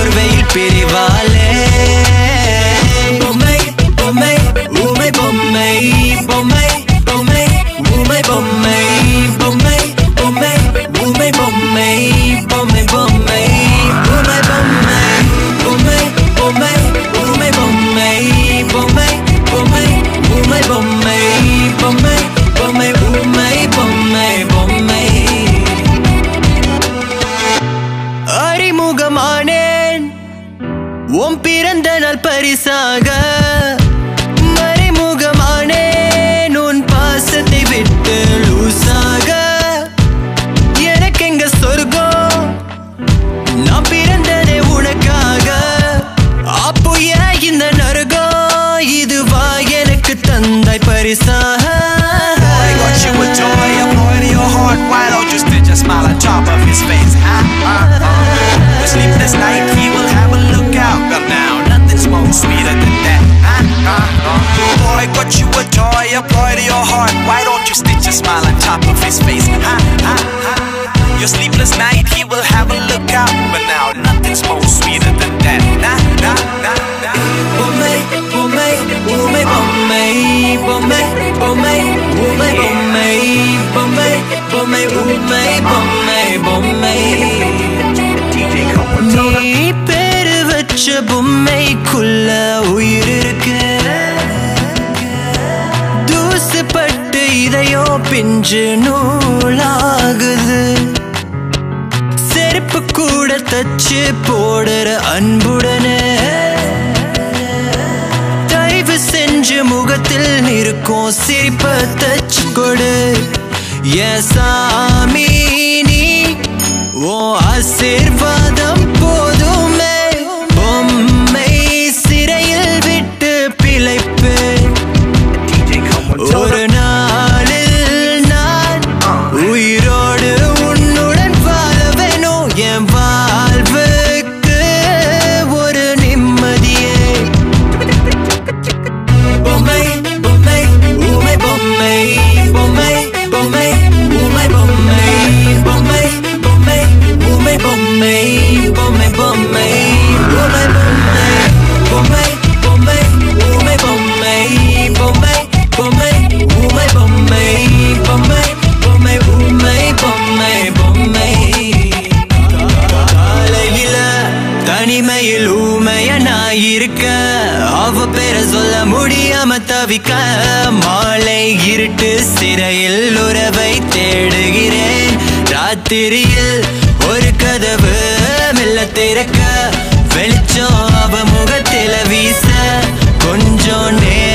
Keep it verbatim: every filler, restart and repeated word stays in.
போர்வையில் பிரிவாலே பொம்மை பொம்மை ஊமை பொம்மை பொம்மை பொம்மை ஊமை பொம்மை பொம்மை பொம்மை ஊமை பொம்மை பொம்மை பொம்மை ஊமை பொம்மை பொம்மை பொம்மை ஊமை பொம்மை பொம்மை பொம்மை ஊமை பொம்மை பொம்மை பொம்மை ஊமை பொம்மை பொம்மை அறிமுகமானேன் உன் பிறந்த நாள் பரிசாக மறைமுகமானேன் உன் பாசத்தை விட்டு லூசாக எனக்கு எங்க சொர்க்கம் நான் பிறந்ததே உனக்காக அப்போ ஏன் இந்த நரகம் இதுவா எனக்கு தந்தாய் பரிசாக I got you a toy, a boy to your heart. Why don't you stitch a smile on top of his face? Huh? Uh, uh. The sleepless night, he will have a look out. Well now, nothing's more sweeter than that. Huh? Uh, uh. Boy, got you a toy, a boy to your heart. Why don't you stitch a smile on top of his face? Huh? Uh, uh. Your sleepless night, he will have a look out. But now, nothing's more sweeter than that. Nah, nah, nah, nah. பொம்மை பொம்மை ஊமை பொம்மை பொம்மை பொம்மை ஊமை பொம்மை பொம்மை பொம்மை ஊமை பொம்மை பொம்மை நீ பேரு வச்ச பொம்மைக்குள்ள உயிர் இருக்கு தூசுப்பட்டு இதையோ பிஞ்சு நூலாகுது செருப்பு கூட தச்சு போடுற அன்புடனே தயவு செஞ்சு முகத்தில் இருக்கும் சிரிப்ப தச்சு கொடு என் சாமி நீ ஓ ஆசீர்வாதம் போதுமே பொம்மை சிறையில் விட்டு பிழைப்பு ஒரு நாளில் நான் உயிரோடு உன்னுடன் வாழ வேணும் என் வாழ்வுக்கு ஒரு நிம்மதியே பொம்மை பொம்மை ஊமை பொம்மை பொம்மை பொம்மை ஊமை பொம்மை பொம்மை பொம்மை ஊமை பொம்மை பொம்மை பொம்மை ஊமை பொம்மை பொம்மை பொம்மை ஊமை பொம்மை பொம்மை பொம்மை ஊமை பொம்மை பொம்மை பொம்மை ஊமை பொம்மை பொம்மை காலையில தனிமையில் ஊமைய நான் இருக்க அவ பேரை சொல்ல முடியாம தவிக்க மாலை இருட்டு சிறையில் உறவை தேடுகிறேன் ராத்திரியில் ஒரு கதவு மெல்ல திறக்க வெளிச்சம் அவ முகத்தில வீச கொஞ்சம் நேரம்